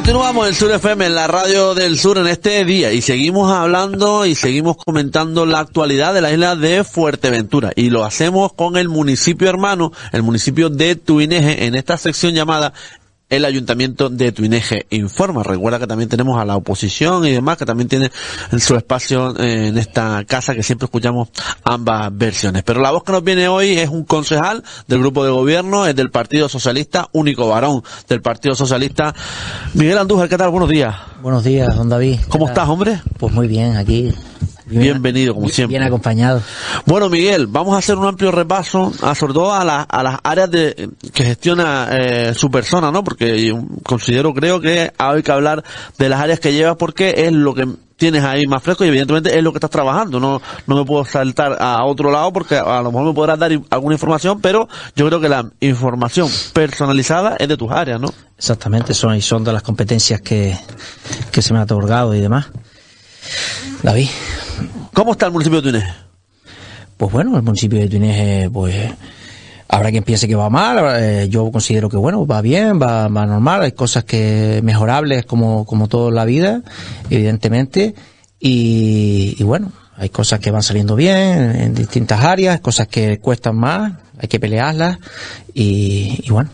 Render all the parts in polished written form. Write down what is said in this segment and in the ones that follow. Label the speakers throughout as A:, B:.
A: Continuamos en Sur FM, en la radio del sur, en este día, y seguimos hablando y seguimos comentando la actualidad de la isla de Fuerteventura, y lo hacemos con el municipio hermano, el municipio de Tuineje, en esta sección llamada el Ayuntamiento de Tuineje Informa. Recuerda que también tenemos a la oposición y demás, que también tiene en su espacio en esta casa, que siempre escuchamos ambas versiones. Pero la voz que nos viene hoy es un concejal del grupo de gobierno, es del Partido Socialista, único varón del Partido Socialista. Miguel Andújar, ¿qué tal? Buenos días.
B: Buenos días, don David.
A: ¿Cómo estás, hombre?
B: Pues muy bien, aquí.
A: Bienvenido, como siempre.
B: Bien acompañado.
A: Bueno, Miguel, vamos a hacer un amplio repaso, sobre todo a las áreas que gestiona su persona, ¿no? Porque yo creo que hay que hablar de las áreas que llevas, porque es lo que tienes ahí más fresco y evidentemente es lo que estás trabajando. No me puedo saltar a otro lado, porque a lo mejor me podrás dar alguna información, pero yo creo que la información personalizada es de tus áreas, ¿no?
B: Exactamente, son de las competencias que se me ha otorgado y demás. David.
A: ¿Cómo está el municipio de Tuineje?
B: Pues bueno, el municipio de Tuineje, pues habrá quien piense que va mal, yo considero que bueno, va bien, va normal, hay cosas que mejorables como todo en la vida, evidentemente, y bueno, hay cosas que van saliendo bien en distintas áreas, cosas que cuestan más, hay que pelearlas, y bueno,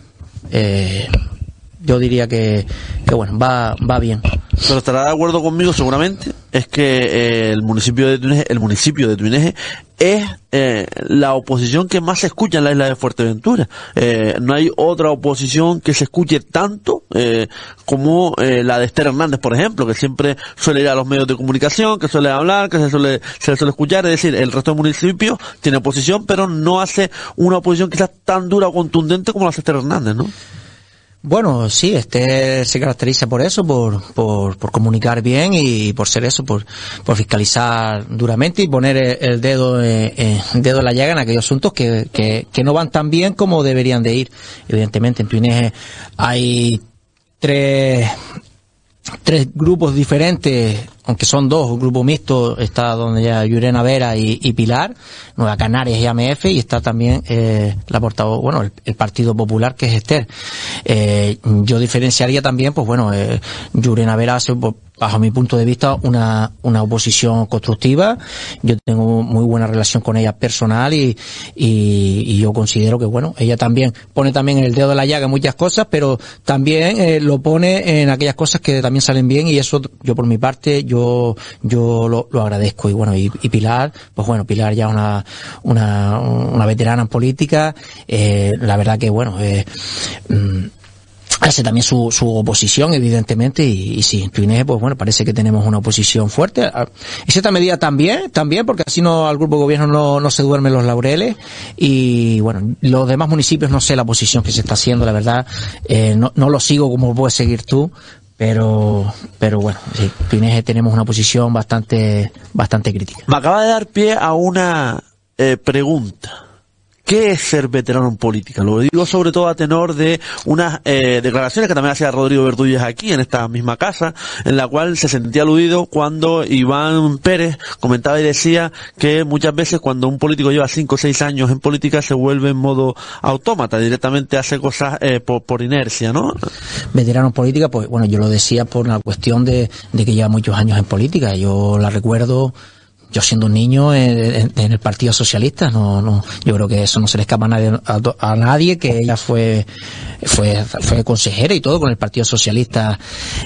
B: yo diría que bueno, va bien.
A: Pero estará de acuerdo conmigo seguramente, es que el municipio de Tuineje es la oposición que más se escucha en la isla de Fuerteventura. No hay otra oposición que se escuche tanto como la de Esther Hernández, por ejemplo, que siempre suele ir a los medios de comunicación, que suele hablar, que se le suele escuchar. Es decir, el resto del municipio tiene oposición, pero no hace una oposición quizás tan dura o contundente como la de Esther Hernández, ¿no?
B: Bueno, sí, se caracteriza por eso, por comunicar bien y por ser eso, por fiscalizar duramente y poner el dedo en la llaga en aquellos asuntos que no van tan bien como deberían de ir. Evidentemente, en Tuineje hay tres grupos diferentes, aunque son dos, un grupo mixto, está donde ya Llurena Vera y Pilar, Nueva Canarias y AMF, y está también la portavoz, bueno, el Partido Popular, que es Esther. Yo diferenciaría también, pues bueno, Llurena Vera hace, bajo mi punto de vista, una oposición constructiva. Yo tengo muy buena relación con ella personal y yo considero que, bueno, ella también pone también el dedo de la llaga en muchas cosas, pero también lo pone en aquellas cosas que también salen bien, y eso yo por mi parte yo lo agradezco. Y bueno, y Pilar, pues bueno, Pilar ya una veterana en política, la verdad que bueno, hace también su oposición, evidentemente, y sí, en Tuineje, pues bueno, parece que tenemos una oposición fuerte. En cierta medida también, porque así no, al grupo de gobierno no se duermen los laureles, y bueno, los demás municipios no sé la posición que se está haciendo, la verdad, no lo sigo como puedes seguir tú, pero bueno, sí, Tuineje tenemos una posición bastante crítica.
A: Me acaba de dar pie a una pregunta. ¿Qué es ser veterano en política? Lo digo sobre todo a tenor de unas declaraciones que también hacía Rodrigo Verdulles aquí, en esta misma casa, en la cual se sentía aludido cuando Iván Pérez comentaba y decía que muchas veces cuando un político lleva 5 o 6 años en política se vuelve en modo autómata, directamente hace cosas por inercia, ¿no?
B: Veterano en política, pues bueno, yo lo decía por la cuestión de que lleva muchos años en política. Yo la recuerdo, yo siendo un niño en el Partido Socialista, yo creo que eso no se le escapa a nadie, que ella fue consejera y todo con el Partido Socialista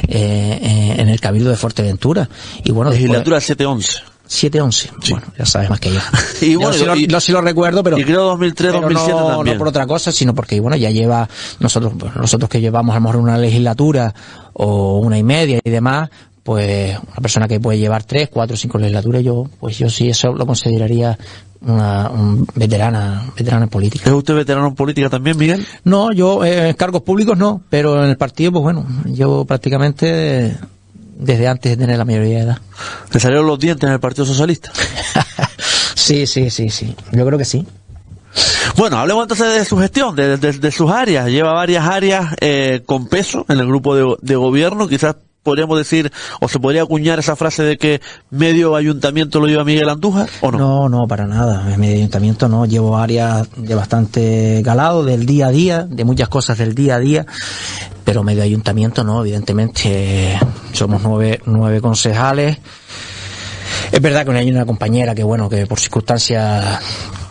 B: en el Cabildo de Fuerteventura. Y bueno,
A: legislatura 7-11.
B: 7-11, sí. Bueno, ya sabes más que yo.
A: Y bueno,
B: yo sí lo recuerdo, pero...
A: Y creo 2003, 2007 también.
B: No por otra cosa, sino porque, bueno, ya lleva... Nosotros que llevamos a lo mejor una legislatura o una y media y demás, pues una persona que puede llevar 3, 4, 5 legislaturas, yo sí eso lo consideraría un veterana en política.
A: ¿Es usted veterano en política también, Miguel?
B: No, yo en cargos públicos no, pero en el partido, pues bueno, llevo prácticamente desde antes de tener la mayoría de edad.
A: ¿Le salieron los dientes en el Partido Socialista?
B: Sí, yo creo que sí.
A: Bueno, hablemos entonces de su gestión, de sus áreas. Lleva varias áreas con peso en el grupo de gobierno. Quizás podríamos decir, o se podría acuñar esa frase de que medio ayuntamiento lo lleva Miguel Andújar, ¿o no?
B: No, para nada. Medio ayuntamiento no. Llevo áreas de bastante calado, del día a día, de muchas cosas del día a día. pero medio ayuntamiento no, evidentemente. Somos nueve concejales. Es verdad que hay una compañera que bueno, que por circunstancias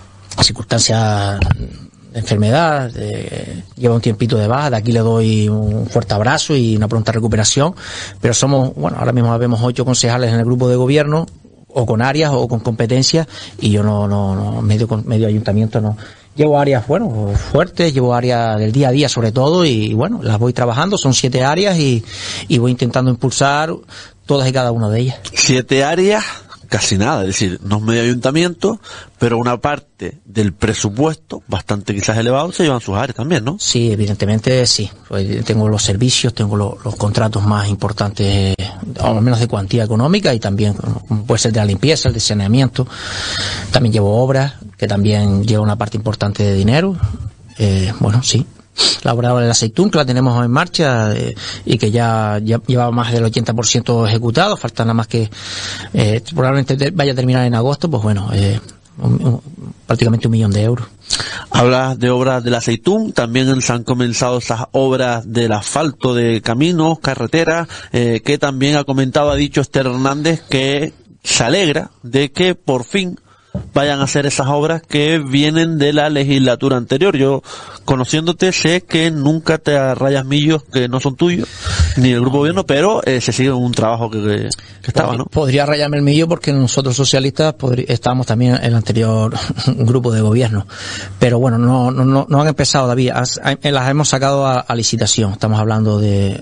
B: de enfermedad, lleva un tiempito de baja, de aquí le doy un fuerte abrazo y una pronta recuperación, pero somos, bueno, ahora mismo vemos 8 concejales en el grupo de gobierno, o con áreas o con competencias, y yo no medio ayuntamiento no. Llevo áreas, bueno, fuertes, llevo áreas del día a día sobre todo, y bueno, las voy trabajando, son 7 áreas y voy intentando impulsar todas y cada una de ellas.
A: 7 áreas, casi nada, es decir, no es medio ayuntamiento, pero una parte del presupuesto, bastante quizás elevado, se llevan sus áreas también, ¿no? Sí,
B: evidentemente sí. Pues tengo los servicios, tengo los contratos más importantes, al menos de cuantía económica, y también puede ser de la limpieza, el de saneamiento. También llevo obras, que también lleva una parte importante de dinero. Bueno, sí. La obra del aceitún, que la tenemos en marcha, y que ya lleva más del 80% ejecutado, falta nada más que probablemente vaya a terminar en agosto, pues bueno, prácticamente 1 millón de euros.
A: Hablas de obras del aceitún, también se han comenzado esas obras del asfalto de caminos, carreteras, que también ha dicho Esther Hernández que se alegra de que por fin vayan a hacer esas obras que vienen de la legislatura anterior. Yo, conociéndote, sé que nunca te rayas millos que no son tuyos, ni del grupo gobierno, pero se sigue un trabajo que estaba, ¿no? Podría rayarme el millo porque nosotros socialistas estábamos también en el anterior grupo de gobierno. Pero bueno, no han empezado todavía. Las hemos sacado a licitación. Estamos hablando de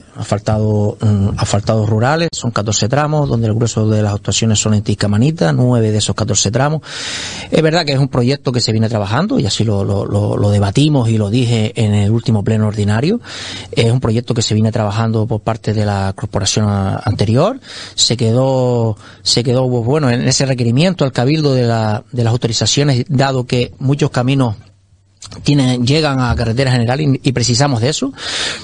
A: asfaltados rurales, son 14 tramos, donde el grueso de las actuaciones son en Tiscamanita, 9 de esos 14 tramos. Es verdad que es un proyecto que se viene trabajando, y así lo debatimos y lo dije en el último pleno ordinario. Es un proyecto que se viene trabajando por parte de la corporación anterior. Se quedó bueno en ese requerimiento al cabildo de las autorizaciones, dado que muchos caminos llegan a carretera general y precisamos de eso.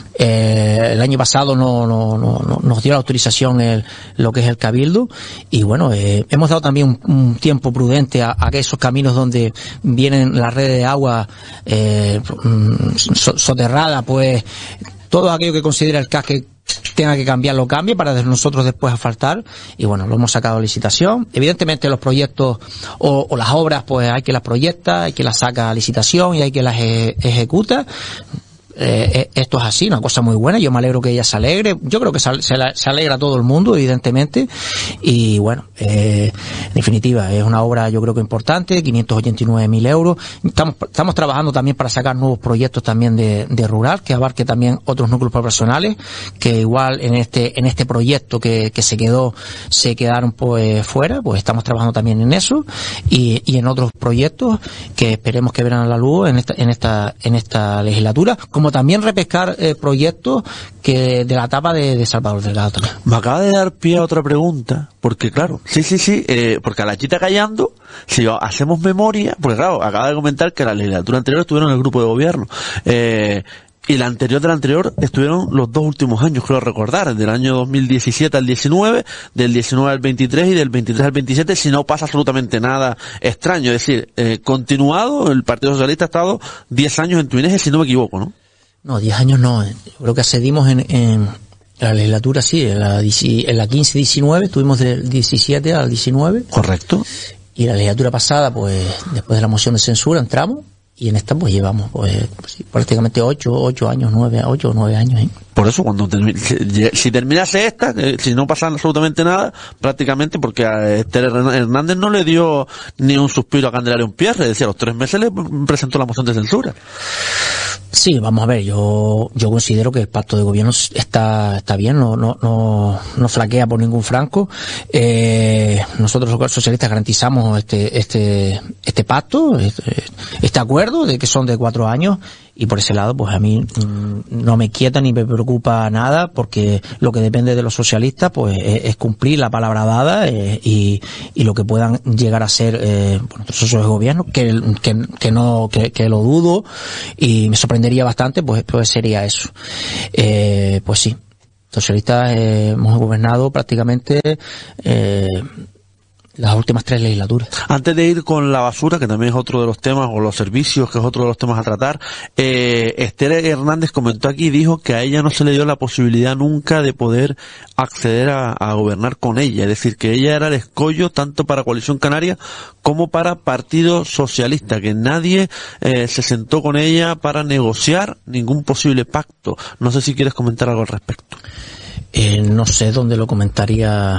A: El año pasado nos dio la autorización lo que es el cabildo, y bueno, hemos dado también un tiempo prudente a que esos caminos donde vienen las redes de agua soterrada, pues todo aquello que considera el CAS que tenga que cambiar, lo cambie para nosotros después asfaltar. Y bueno, lo hemos sacado a licitación. Evidentemente los proyectos o las obras, pues hay que las proyecta, hay que las saca a licitación y hay que las ejecuta. Esto es así, una cosa muy buena. Yo me alegro que ella se alegre. Yo creo que se alegra todo el mundo, evidentemente. Y bueno, en definitiva, es una obra yo creo que importante, 589.000 euros. Estamos trabajando también para sacar nuevos proyectos también de rural, que abarque también otros núcleos poblacionales, que igual en este proyecto que se quedaron pues fuera, pues estamos trabajando también en eso, y en otros proyectos que esperemos que verán a la luz en esta legislatura, como también repescar proyectos que de la etapa de Salvador Delgado también. Me acaba de dar pie a otra pregunta, porque claro, sí, porque a la chita callando, si hacemos memoria, porque claro, acaba de comentar que la legislatura anterior estuvieron en el grupo de gobierno, y la anterior de la anterior estuvieron los 2 últimos años, creo recordar, del año 2017 al 19, del 19 al 23 y del 23 al 27, si no pasa absolutamente nada extraño. Es decir, continuado, el Partido Socialista ha estado 10 años en Tuineje, si no me equivoco, ¿no?
B: No, 10 años no. Creo que accedimos en la legislatura, sí, en la 15-19, estuvimos del 17 al 19.
A: Correcto.
B: Y la legislatura pasada, pues, después de la moción de censura, entramos. Y en esta pues llevamos prácticamente 8 años, 9 años. ¿Eh?
A: Por eso si terminase esta, si no pasa absolutamente nada, prácticamente, porque a Esther Hernández no le dio ni un suspiro a Candelaria Umpierre, decía, a los 3 meses le presentó la moción de censura.
B: Sí, vamos a ver, yo considero que el pacto de gobierno está bien, no flaquea por ningún franco. Nosotros los socialistas garantizamos este pacto, este acuerdo de que son de 4 años, y por ese lado pues a mí no me quieta ni me preocupa nada, porque lo que depende de los socialistas pues es cumplir la palabra dada, y lo que puedan llegar a ser los socios de gobierno, que lo dudo y me sorprendería bastante, pues sería eso. Pues sí, los socialistas hemos gobernado prácticamente Las últimas 3 legislaturas.
A: Antes de ir con la basura, que también es otro de los temas, o los servicios, que es otro de los temas a tratar, Esther Hernández comentó aquí y dijo que a ella no se le dio la posibilidad nunca de poder acceder a gobernar con ella. Es decir, que ella era el escollo tanto para Coalición Canaria como para Partido Socialista, que nadie se sentó con ella para negociar ningún posible pacto. No sé si quieres comentar algo al respecto.
B: No sé dónde lo comentaría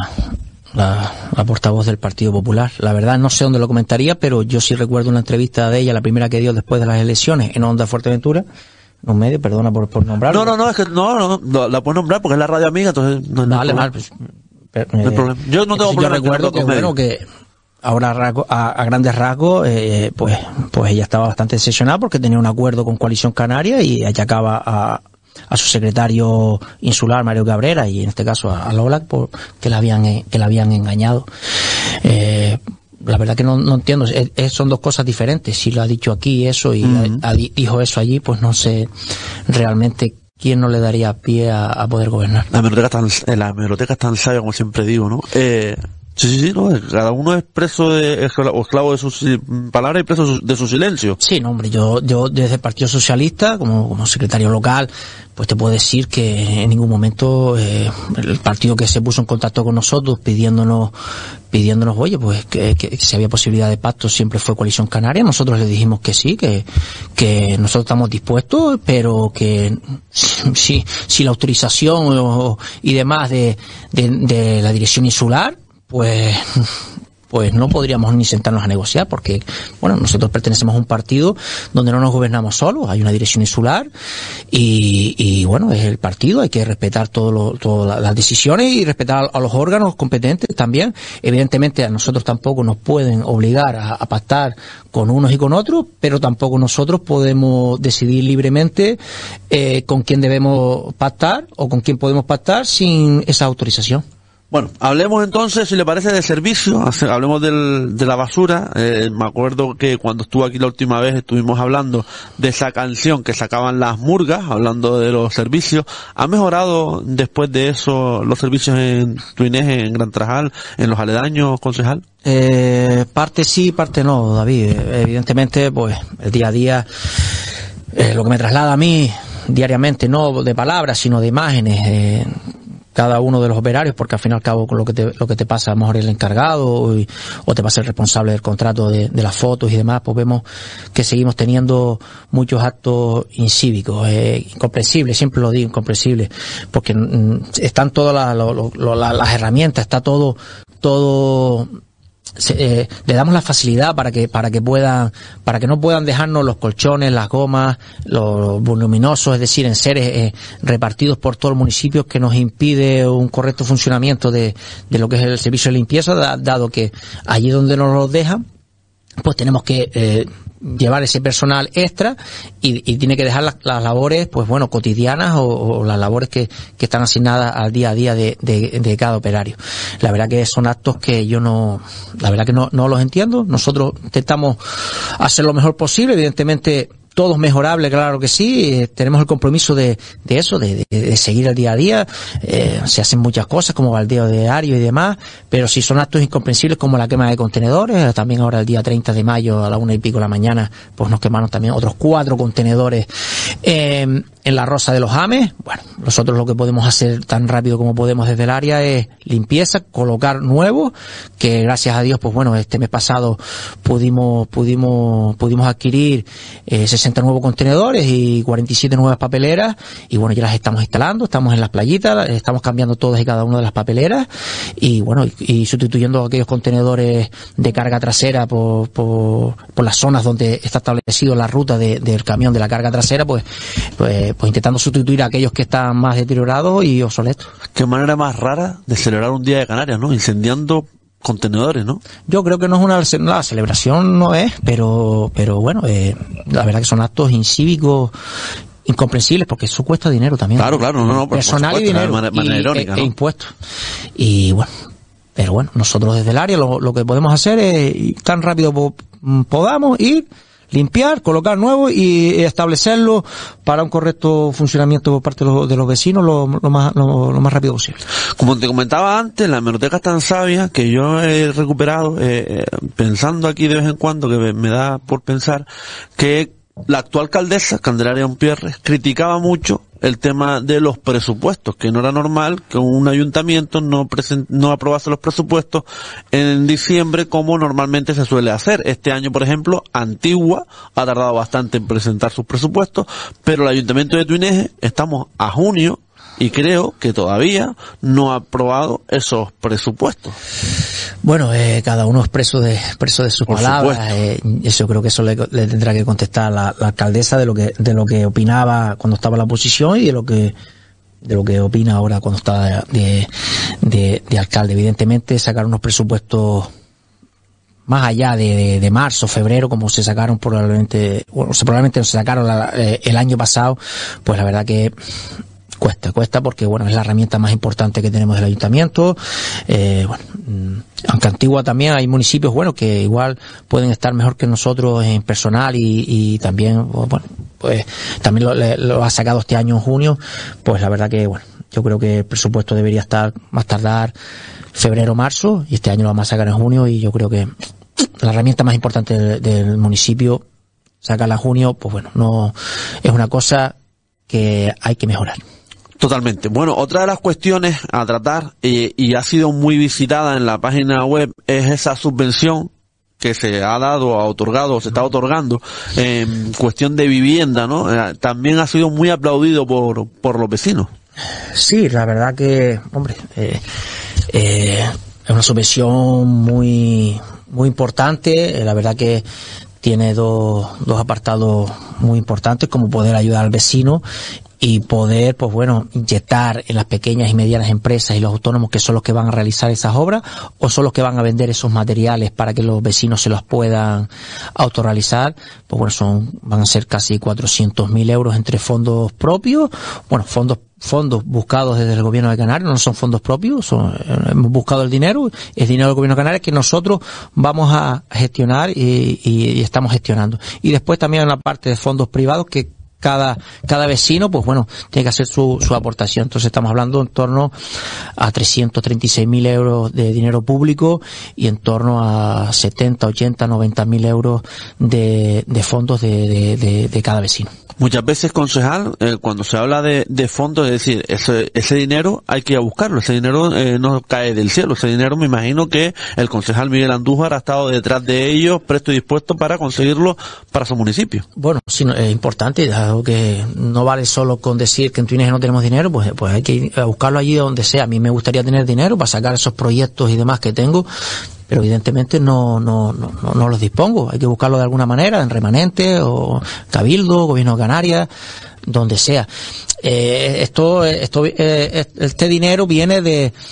B: la portavoz del Partido Popular. La verdad no sé dónde lo comentaría, pero yo sí recuerdo una entrevista de ella, la primera que dio después de las elecciones en Onda Fuerteventura, en un medio, perdona por nombrarlo.
A: No, es que no, la puedes nombrar porque es la radio amiga, entonces no
B: vale, mal, pues,
A: no hay problema. Yo no tengo problema.
B: Yo recuerdo que bueno, que ahora a grandes rasgos, pues ella estaba bastante decepcionada porque tenía un acuerdo con Coalición Canaria y achacaba a su secretario insular, Mario Cabrera, y en este caso a Lolac, que la habían engañado. La verdad que no entiendo, son dos cosas diferentes. Si lo ha dicho aquí eso y dijo eso allí, pues no sé realmente quién no le daría pie a poder gobernar.
A: La hemeroteca es tan sabia, como siempre digo, ¿no? Sí, no, cada uno es preso o esclavo de sus palabras y preso de su silencio.
B: Sí, no, hombre, yo desde el Partido Socialista, como secretario local, pues te puedo decir que en ningún momento el partido que se puso en contacto con nosotros pidiéndonos, oye, pues que si había posibilidad de pacto siempre fue Coalición Canaria. Nosotros le dijimos que sí, que nosotros estamos dispuestos, pero que si la autorización y demás de la dirección insular, pues no podríamos ni sentarnos a negociar, porque bueno, nosotros pertenecemos a un partido donde no nos gobernamos solos, hay una dirección insular y bueno, es el partido, hay que respetar todas las decisiones y respetar a los órganos competentes también. Evidentemente a nosotros tampoco nos pueden obligar a pactar con unos y con otros, pero tampoco nosotros podemos decidir libremente con quién debemos pactar o con quién podemos pactar sin esa autorización.
A: Bueno, hablemos entonces, si le parece, de servicio, hablemos de la basura. Me acuerdo que cuando estuve aquí la última vez estuvimos hablando de esa canción que sacaban las murgas, hablando de los servicios. ¿Ha mejorado después de eso los servicios en Tuinés, en Gran Trajal, en los aledaños, concejal?
B: Parte sí, parte no, David. Evidentemente, pues el día a día, lo que me traslada a mí diariamente, no de palabras, sino de imágenes, cada uno de los operarios, porque al fin y al cabo con lo que te pasa a lo mejor el encargado o te pasa el responsable del contrato de las fotos y demás, pues vemos que seguimos teniendo muchos actos incívicos, incomprensibles, siempre lo digo, incomprensibles, porque están todas las herramientas, está todo le damos la facilidad para que no puedan dejarnos los colchones, las gomas, los voluminosos, es decir, en seres repartidos por todo el municipio, que nos impide un correcto funcionamiento de lo que es el servicio de limpieza, dado que allí donde nos los dejan, pues tenemos que llevar ese personal extra y tiene que dejar las labores, pues bueno, cotidianas o las labores que están asignadas al día a día de cada operario. La verdad que son actos que yo no los entiendo. Nosotros intentamos hacer lo mejor posible, evidentemente todo es mejorable, claro que sí. Tenemos el compromiso de eso, de seguir el día a día. Se hacen muchas cosas como baldeo diario y demás, pero si son actos incomprensibles como la quema de contenedores, también ahora el día 30 de mayo a la 1:00 de la mañana, pues nos quemaron también otros 4 contenedores en la Rosa de los Ames. Bueno, nosotros lo que podemos hacer tan rápido como podemos desde el área es limpieza, colocar nuevos, que gracias a Dios, pues bueno, este mes pasado pudimos adquirir 60 nuevos contenedores y 47 nuevas papeleras, y bueno, ya las estamos instalando, estamos en las playitas, estamos cambiando todas y cada una de las papeleras, y bueno, y sustituyendo aquellos contenedores de carga trasera por las zonas donde está establecido la ruta del camión de la carga trasera, pues intentando sustituir a aquellos que están más deteriorados y obsoletos.
A: Qué manera más rara de celebrar un día de Canarias, ¿no? Incendiando contenedores, ¿no?
B: Yo creo que no es una celebración, no es, pero bueno, la verdad que son actos incívicos, incomprensibles, porque eso cuesta dinero también.
A: Claro, no,
B: personal y dinero,
A: manera irónica, ¿no?
B: Impuestos. Y bueno, pero bueno, nosotros desde el área lo que podemos hacer es tan rápido podamos ir, limpiar, colocar nuevo y establecerlo para un correcto funcionamiento por parte de los vecinos lo más rápido posible.
A: Como te comentaba antes, la hemeroteca es tan sabia que yo he recuperado, pensando aquí de vez en cuando, que me da por pensar que la actual alcaldesa, Candelaria Umpierres, criticaba mucho el tema de los presupuestos, que no era normal que un ayuntamiento no aprobase los presupuestos en diciembre como normalmente se suele hacer. Este año, por ejemplo, Antigua ha tardado bastante en presentar sus presupuestos, pero el ayuntamiento de Tuineje estamos a junio y creo que todavía no ha aprobado esos presupuestos.
B: Bueno, cada uno es preso de sus palabras. Eso creo que eso le tendrá que contestar la alcaldesa de lo que opinaba cuando estaba en la oposición y de lo que opina ahora cuando está de alcalde. Evidentemente sacar unos presupuestos más allá de marzo, febrero, como se sacaron probablemente no se sacaron el año pasado, pues la verdad que cuesta porque bueno, es la herramienta más importante que tenemos del ayuntamiento. Aunque Antigua también hay municipios buenos que igual pueden estar mejor que nosotros en personal y también, bueno, pues también lo ha sacado este año en junio, pues la verdad que bueno, yo creo que el presupuesto debería estar más tardar febrero, marzo, y este año lo vamos a sacar en junio, y yo creo que la herramienta más importante del municipio, sacarla en junio, pues bueno, no es una cosa que hay que mejorar.
A: Totalmente. Bueno, otra de las cuestiones a tratar, y ha sido muy visitada en la página web, es esa subvención que se ha dado, ha otorgado, se está otorgando en cuestión de vivienda, ¿no? También ha sido muy aplaudido por los vecinos.
B: Sí, la verdad que, hombre, es una subvención muy importante. La verdad que tiene dos apartados muy importantes, como poder ayudar al vecino y poder, pues bueno, inyectar en las pequeñas y medianas empresas y los autónomos, que son los que van a realizar esas obras, o son los que van a vender esos materiales para que los vecinos se los puedan autorrealizar. Pues bueno, van a ser casi 400.000 euros entre fondos propios, bueno, fondos buscados desde el gobierno de Canarias, no son fondos propios, hemos buscado el dinero, es dinero del gobierno de Canarias que nosotros vamos a gestionar y estamos gestionando. Y después también hay una parte de fondos privados que cada vecino, pues bueno, tiene que hacer su aportación. Entonces estamos hablando en torno a 336.000 euros de dinero público y en torno a 70, 80, 90.000 euros de fondos de cada vecino.
A: Muchas veces, concejal, cuando se habla de fondos, es decir, ese dinero hay que ir a buscarlo, ese dinero no cae del cielo, ese dinero me imagino que el concejal Miguel Andújar ha estado detrás de ellos, presto y dispuesto para conseguirlo para su municipio.
B: Bueno, sí, es importante, algo que no vale solo con decir que en Tuineje no tenemos dinero, pues hay que ir a buscarlo allí donde sea. A mí me gustaría tener dinero para sacar esos proyectos y demás que tengo, pero evidentemente no los dispongo. Hay que buscarlo de alguna manera, en remanente, o Cabildo, Gobierno de Canarias, donde sea. Este dinero viene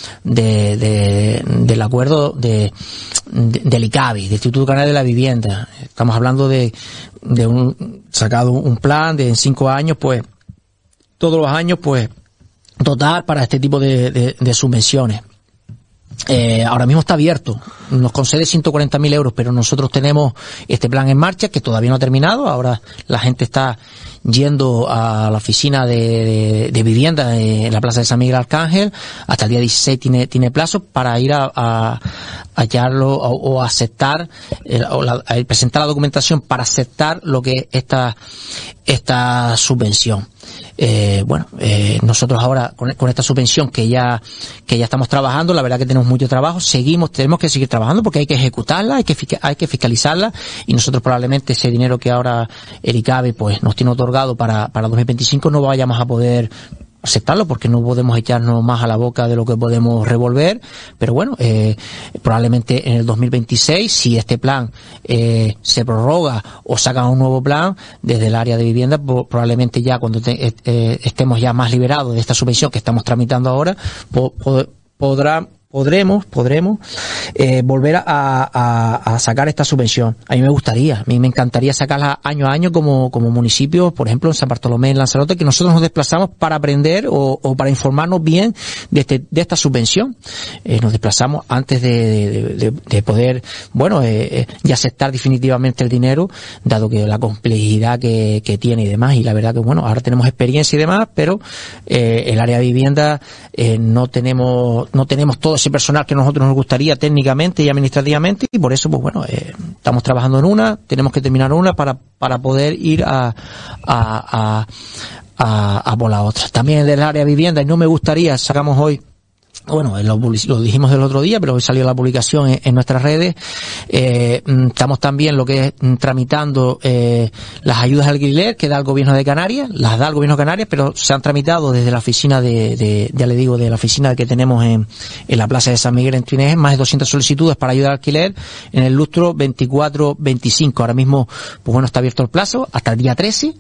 B: del acuerdo del ICABI, del Instituto Canario de la Vivienda. Estamos hablando de sacado un plan de en 5 años, pues, todos los años, pues, dotar para este tipo de subvenciones. Ahora mismo está abierto, nos concede 140.000 euros, pero nosotros tenemos este plan en marcha que todavía no ha terminado. Ahora la gente está yendo a la oficina de vivienda en la Plaza de San Miguel Arcángel. Hasta el día 16 tiene plazo para ir a hallarlo o aceptar, a presentar la documentación para aceptar lo que es esta subvención. Nosotros ahora con esta subvención que ya estamos trabajando, la verdad que tenemos mucho trabajo, tenemos que seguir trabajando porque hay que ejecutarla, hay que fiscalizarla, y nosotros probablemente ese dinero que ahora el ICABE pues nos tiene otorgado para 2025 no vayamos a poder aceptarlo porque no podemos echarnos más a la boca de lo que podemos revolver, pero bueno, probablemente en el 2026, si este plan se prorroga o sacan un nuevo plan desde el área de vivienda, probablemente ya cuando estemos ya más liberados de esta subvención que estamos tramitando ahora, podremos volver a sacar esta subvención. A mí me encantaría sacarla año a año como municipio, por ejemplo en San Bartolomé, en Lanzarote, que nosotros nos desplazamos para aprender o para informarnos bien de esta subvención. Nos desplazamos antes de poder, ya aceptar definitivamente el dinero, dado que la complejidad que tiene y demás, y la verdad que ahora tenemos experiencia y demás, pero el área de vivienda no tenemos todo ese personal que a nosotros nos gustaría técnicamente y administrativamente, y por eso estamos trabajando en una, tenemos que terminar una para poder ir a por la otra. También del área de vivienda, y no me gustaría, sacamos hoy, lo dijimos el otro día, pero hoy salió la publicación en nuestras redes. Estamos también tramitando las ayudas al alquiler que da el Gobierno de Canarias, pero se han tramitado desde la oficina de la oficina que tenemos en la Plaza de San Miguel en Tuineje, más de 200 solicitudes para ayuda al alquiler en el lustro 24-25. Ahora mismo, está abierto el plazo hasta el día 13.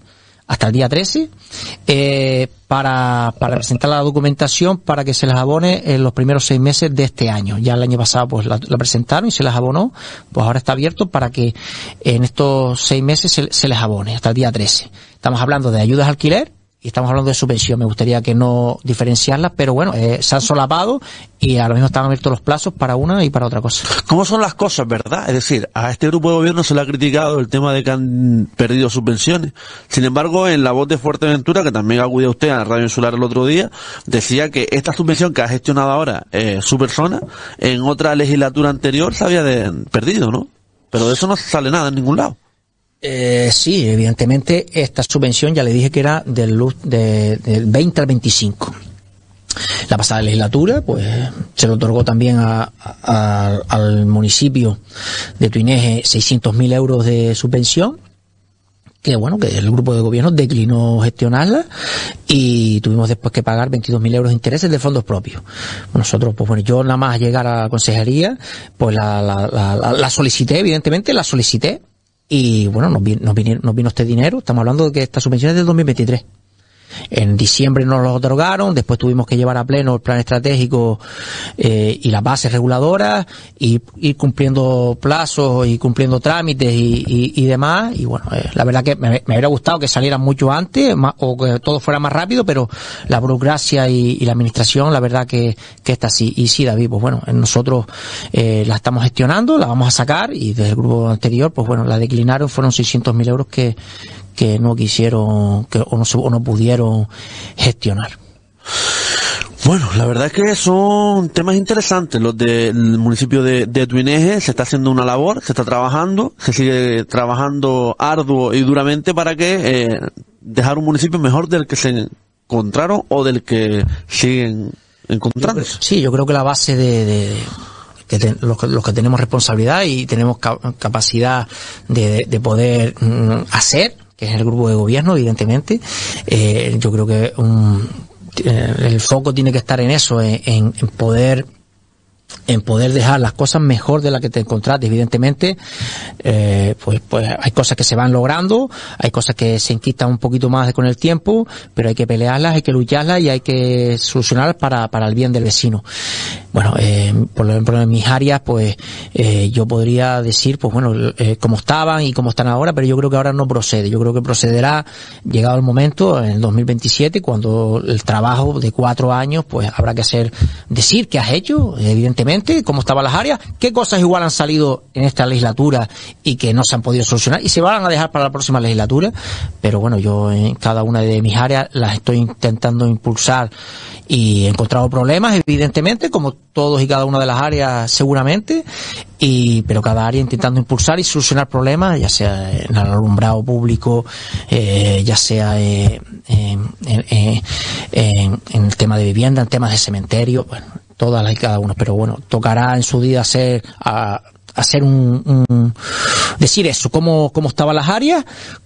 B: Para presentar la documentación para que se les abone en los primeros 6 meses de este año. Ya el año pasado la presentaron y se les abonó, pues ahora está abierto para que en estos 6 meses se les abone hasta el día 13. Estamos hablando de ayudas al alquiler y estamos hablando de subvención. Me gustaría que no diferenciarlas, pero se han solapado y ahora mismo están abiertos los plazos para una y para otra cosa.
A: ¿Cómo son las cosas, verdad? Es decir, a este grupo de gobierno se le ha criticado el tema de que han perdido subvenciones. Sin embargo, en La Voz de Fuerteventura, que también acudió usted a la Radio Insular el otro día, decía que esta subvención que ha gestionado ahora su persona, en otra legislatura anterior se había perdido, ¿no? Pero de eso no sale nada en ningún lado.
B: Sí, evidentemente esta subvención ya le dije que era del 20 al 25. La pasada legislatura, se le otorgó también al municipio de Tuineje 600.000 euros de subvención, que el grupo de gobierno declinó gestionarla y tuvimos después que pagar 22.000 euros de intereses de fondos propios. Nosotros, yo nada más llegar a la consejería, la solicité, evidentemente la solicité. Y nos vino este dinero. Estamos hablando de que esta subvención es del 2023. En diciembre nos lo otorgaron, después tuvimos que llevar a pleno el plan estratégico y las bases reguladoras, y ir cumpliendo plazos y cumpliendo trámites y demás. Y la verdad que me hubiera gustado que salieran mucho antes o que todo fuera más rápido, pero la burocracia y la administración, la verdad que está así. Y sí, David, nosotros la estamos gestionando, la vamos a sacar, y desde el grupo anterior, la declinaron, fueron 600.000 euros que no quisieron o no pudieron gestionar.
A: Bueno, la verdad es que son temas interesantes los del municipio de Tuineje. Se está haciendo una labor, se está trabajando, se sigue trabajando arduo y duramente para que dejar un municipio mejor del que se encontraron o del que siguen encontrándose.
B: Sí, yo creo que la base de los que tenemos responsabilidad y tenemos capacidad de poder hacer, que es el grupo de gobierno, evidentemente, yo creo que el foco tiene que estar en eso, en poder dejar las cosas mejor de las que te encontraste. Evidentemente, pues hay cosas que se van logrando, hay cosas que se enquistan un poquito más con el tiempo, pero hay que pelearlas, hay que lucharlas y hay que solucionarlas para el bien del vecino. Por ejemplo, en mis áreas, yo podría decir, cómo estaban y cómo están ahora, pero yo creo que ahora no procede. Yo creo que procederá llegado el momento, en el 2027, cuando el trabajo de 4 años, habrá que decir qué has hecho, evidentemente, cómo estaban las áreas, qué cosas igual han salido en esta legislatura y que no se han podido solucionar y se van a dejar para la próxima legislatura. Pero yo en cada una de mis áreas las estoy intentando impulsar y he encontrado problemas, evidentemente, como todos y cada una de las áreas seguramente, pero cada área intentando impulsar y solucionar problemas, ya sea en el alumbrado público, ya sea en el tema de vivienda, en temas de cementerio, todas y cada una. Pero tocará en su día hacer decir eso, cómo estaban las áreas,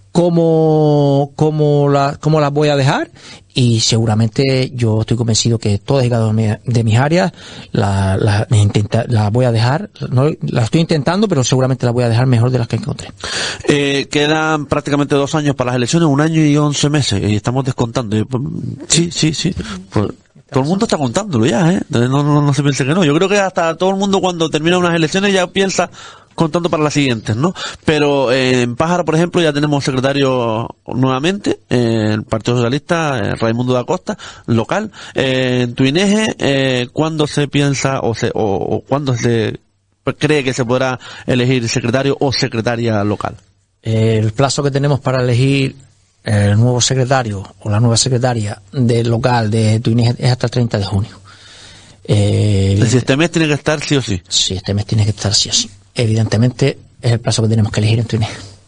B: cómo las voy a dejar, y seguramente yo estoy convencido que todas y cada una de mis áreas las voy a dejar, no las estoy intentando, pero seguramente las voy a dejar mejor de las que encontré.
A: Quedan prácticamente 2 años para las elecciones, 1 año y 11 meses, y estamos descontando. Sí. Todo el mundo está contándolo ya, Entonces no se piense que no. Yo creo que hasta todo el mundo cuando termina unas elecciones ya piensa contando para las siguientes, ¿no? Pero en Pájara, por ejemplo, ya tenemos secretario nuevamente, el Partido Socialista, Raimundo da Costa, local. En Tuineje, ¿cuándo se piensa o cuándo se cree que se podrá elegir secretario o secretaria local?
B: El plazo que tenemos para elegir el nuevo secretario o la nueva secretaria del local de Tuineje es hasta el 30 de junio.
A: Si este mes tiene que estar sí o sí.
B: Sí, este mes tiene que estar sí o sí. Evidentemente es el plazo que tenemos que elegir en Tuineje.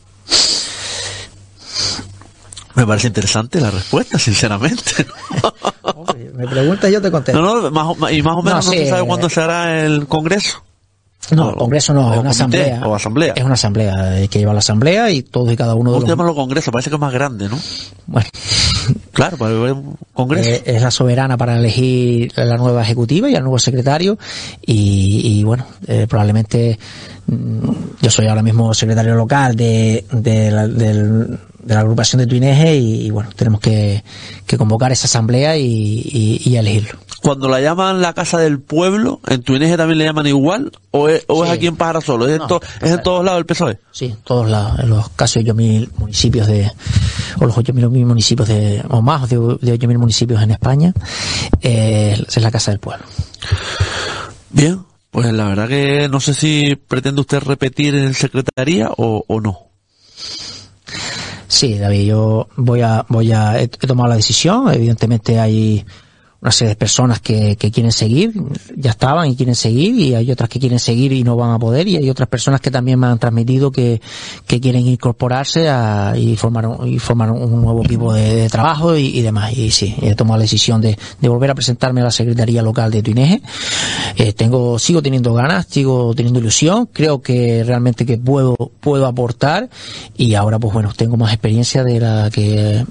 A: Me parece interesante la respuesta, sinceramente.
B: Hombre, me preguntas y yo te contesto.
A: Más o menos no se sabe cuándo se hará el Congreso.
B: No, el Congreso no, es una asamblea.
A: O asamblea.
B: Es una asamblea que lleva la asamblea y todos y cada uno de los...
A: Llamarlo Congreso, parece que es más grande, ¿no?
B: Bueno.
A: Claro, para el Congreso.
B: Es la soberana para elegir la nueva ejecutiva y al nuevo secretario y bueno, probablemente yo soy ahora mismo secretario local de la agrupación de Tuineje y bueno, tenemos que convocar esa asamblea y elegirlo.
A: Cuando la llaman la Casa del Pueblo, ¿en Tuineje también le llaman igual? ¿O es aquí en Pájara solo? ¿Es en todos lados del PSOE?
B: Sí, en todos lados, en los casi 8.000 municipios o los 8.000 municipios o más de 8.000 municipios en España, es la Casa del Pueblo.
A: Bien, pues la verdad que no sé si pretende usted repetir en secretaría o no.
B: Sí, David, yo he tomado la decisión. Evidentemente hay una serie de personas que quieren seguir, ya estaban y quieren seguir, y hay otras que quieren seguir y no van a poder, y hay otras personas que también me han transmitido que quieren incorporarse y formar un nuevo equipo de trabajo y demás. Y sí, he tomado la decisión de volver a presentarme a la Secretaría Local de Tuineje. Sigo teniendo ganas, sigo teniendo ilusión, creo que realmente que puedo aportar, y ahora pues bueno, tengo más experiencia de la que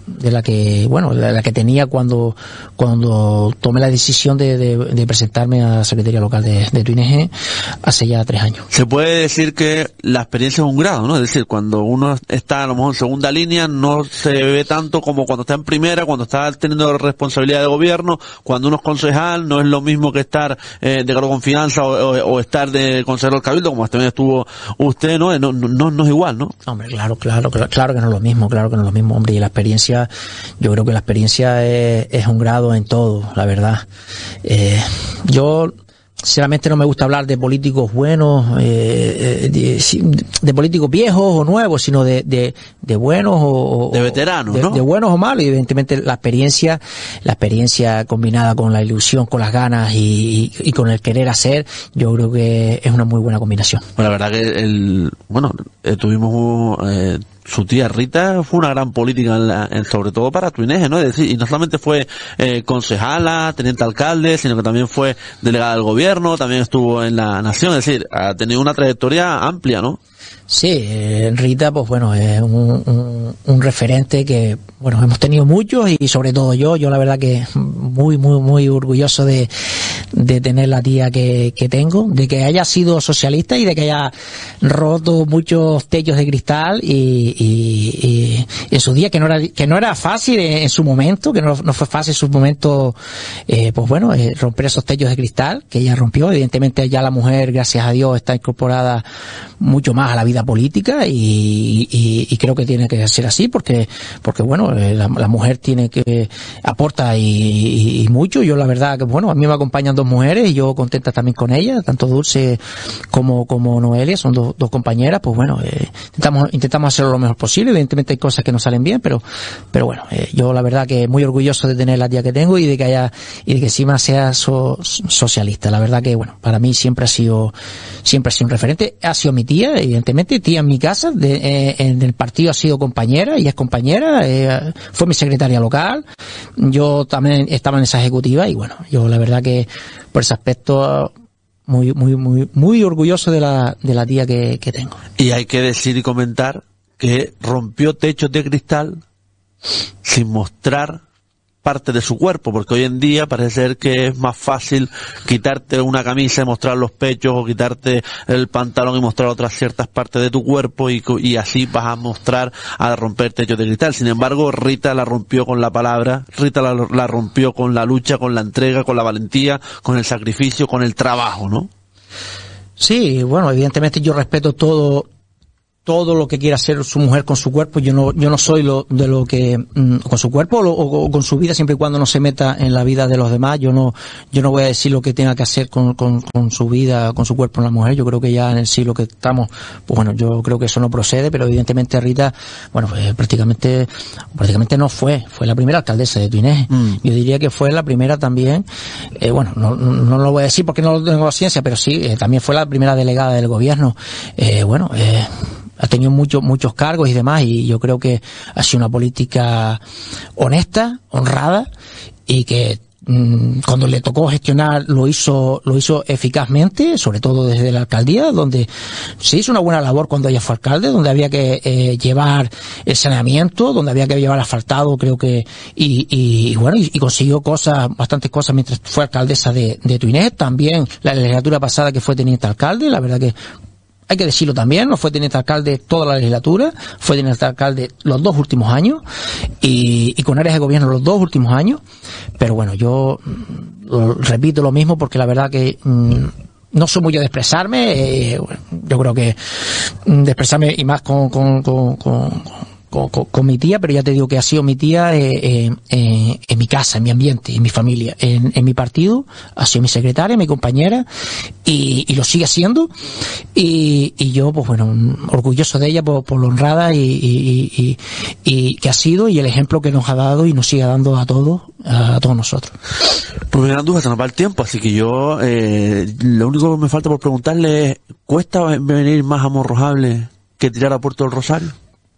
B: tenía cuando tomé la decisión de presentarme a la Secretaría Local de Tuineje hace ya 3 años.
A: Se puede decir que la experiencia es un grado, ¿no? Es decir, cuando uno está a lo mejor en segunda línea no se ve tanto como cuando está en primera, cuando está teniendo responsabilidad de gobierno, cuando uno es concejal, no es lo mismo que estar de cargo de confianza o estar de consejero del Cabildo, como también estuvo usted, ¿no? No es igual, ¿no?
B: Hombre, claro que no es lo mismo, hombre, y la experiencia, yo creo que la experiencia es un grado en todo, la verdad. Yo sinceramente no me gusta hablar de políticos buenos, de políticos viejos o nuevos, sino de buenos o
A: de veteranos, ¿no?
B: De buenos o malos. Y evidentemente la experiencia combinada con la ilusión, con las ganas y con el querer hacer, yo creo que es una muy buena combinación.
A: Bueno, la verdad que tuvimos su tía Rita fue una gran política sobre todo para Tuineje, ¿no? Es decir, y no solamente fue concejala, teniente alcalde, sino que también fue delegada del gobierno, también estuvo en la Nación, es decir, ha tenido una trayectoria amplia, ¿no?
B: Sí, Rita, pues bueno, es un referente que, bueno, hemos tenido muchos, y sobre todo yo la verdad que muy orgulloso de tener la tía que tengo, de que haya sido socialista y de que haya roto muchos techos de cristal y en su día que no era fácil en su momento, que no fue fácil en su momento, pues bueno, romper esos techos de cristal que ella rompió. Evidentemente ya la mujer, gracias a Dios, está incorporada mucho más a la vida política y creo que tiene que ser así porque bueno, la mujer tiene que aporta y mucho. Yo la verdad que bueno, a mí me acompañan 2 mujeres y yo contenta también con ellas, tanto Dulce como Noelia, son dos compañeras. Pues bueno, intentamos hacerlo lo mejor posible. Evidentemente hay cosas que no salen bien, pero bueno, yo la verdad que muy orgulloso de tener la tía que tengo y de que encima sea socialista. La verdad que bueno, para mí siempre ha sido un referente. Ha sido mi tía, evidentemente, tía en mi casa, en el partido ha sido compañera y es compañera, fue mi secretaria local, yo también estaba en esa ejecutiva y bueno, yo la verdad que por ese aspecto muy orgulloso de la tía que tengo.
A: Y hay que decir y comentar que rompió techos de cristal sin mostrar parte de su cuerpo, porque hoy en día parece ser que es más fácil quitarte una camisa y mostrar los pechos, o quitarte el pantalón y mostrar otras ciertas partes de tu cuerpo, y así vas a mostrar, a romper techos de cristal. Sin embargo, Rita la rompió con la palabra, Rita la rompió con la lucha, con la entrega, con la valentía, con el sacrificio, con el trabajo, ¿no? Sí, bueno, evidentemente yo respeto todo lo que quiera hacer su mujer con su cuerpo. Yo no soy de lo que con su cuerpo o con su vida, siempre y cuando no se meta en la vida de los demás. Yo no voy a decir lo que tenga que hacer con su vida, con su cuerpo en la mujer. Yo creo que ya en el siglo que estamos, pues bueno, yo creo que eso no procede, pero evidentemente Rita, bueno, pues prácticamente no fue la primera alcaldesa de Tuinés. Yo diría que fue la primera también, bueno, no lo voy a decir porque no tengo ciencia, pero sí, también fue la primera delegada del gobierno. Ha tenido muchos cargos y demás, y yo creo que ha sido una política honesta, honrada, y que cuando le tocó gestionar lo hizo eficazmente, sobre todo desde la alcaldía, donde se hizo una buena labor cuando ella fue alcalde, donde había que llevar el saneamiento, donde había que llevar asfaltado, creo que, y consiguió bastantes cosas mientras fue alcaldesa de Tuinés. También la legislatura pasada, que fue teniente alcalde, la verdad que hay que decirlo también, no fue teniente alcalde toda la legislatura, fue teniente alcalde los 2 últimos años, y con áreas de gobierno los 2 últimos años. Pero bueno, yo repito lo mismo, porque la verdad que no soy mucho de expresarme. Yo creo que de expresarme, y más con mi tía, pero ya te digo que ha sido mi tía en mi casa, en mi ambiente, en mi familia, en mi partido, ha sido mi secretaria, mi compañera, y lo sigue siendo, y yo, pues bueno, orgulloso de ella por lo honrada y que ha sido, y el ejemplo que nos ha dado y nos sigue dando a todos nosotros. Pues mira, Andújar, se nos va el tiempo, así que yo, lo único que me falta por preguntarle es, ¿cuesta venir más a Morrojable que tirar a Puerto del Rosario?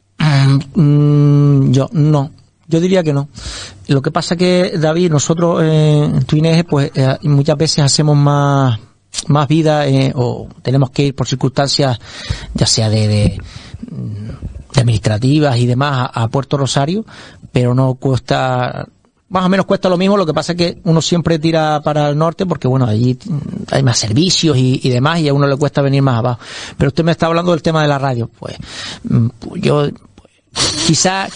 B: Yo diría que no. Lo que pasa que, David, nosotros en Tuinés, pues muchas veces hacemos más vida, o tenemos que ir por circunstancias, ya sea de administrativas y demás, a Puerto Rosario, pero no cuesta, más o menos cuesta lo mismo. Lo que pasa es que uno siempre tira para el norte, porque bueno, allí hay más servicios y demás, y a uno le cuesta venir más abajo. Pero usted me está hablando del tema de la radio, pues yo, quizá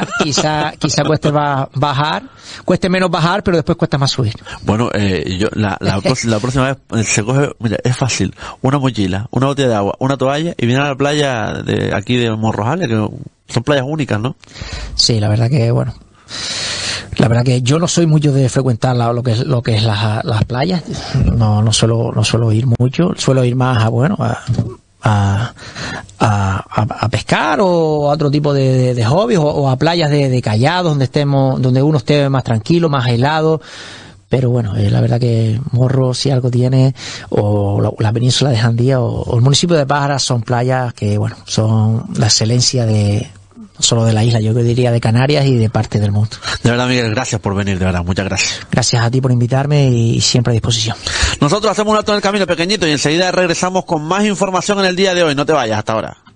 B: cueste menos bajar, pero después cuesta más subir.
A: Bueno, la próxima vez se coge, mira, es fácil, una mochila, una botella de agua, una toalla, y viene a la playa de aquí de Morrojales, que son playas únicas, ¿no?
B: Sí, la verdad que, bueno, la verdad que yo no soy mucho de frecuentar lo que es las playas. No suelo ir mucho, suelo ir más a pescar, o a otro tipo de hobbies, o a playas de callados donde uno esté más tranquilo, más aislado. Pero bueno, la verdad que Morro, si algo tiene, o la península de Jandía, o el municipio de Pájara, son playas que, bueno, son la excelencia no solo de la isla, yo diría de Canarias y de parte del mundo.
A: De verdad, Miguel, gracias por venir, de verdad, muchas gracias.
B: Gracias a ti por invitarme, y siempre a disposición.
A: Nosotros hacemos un alto en el camino pequeñito y enseguida regresamos con más información en el día de hoy. No te vayas, hasta ahora.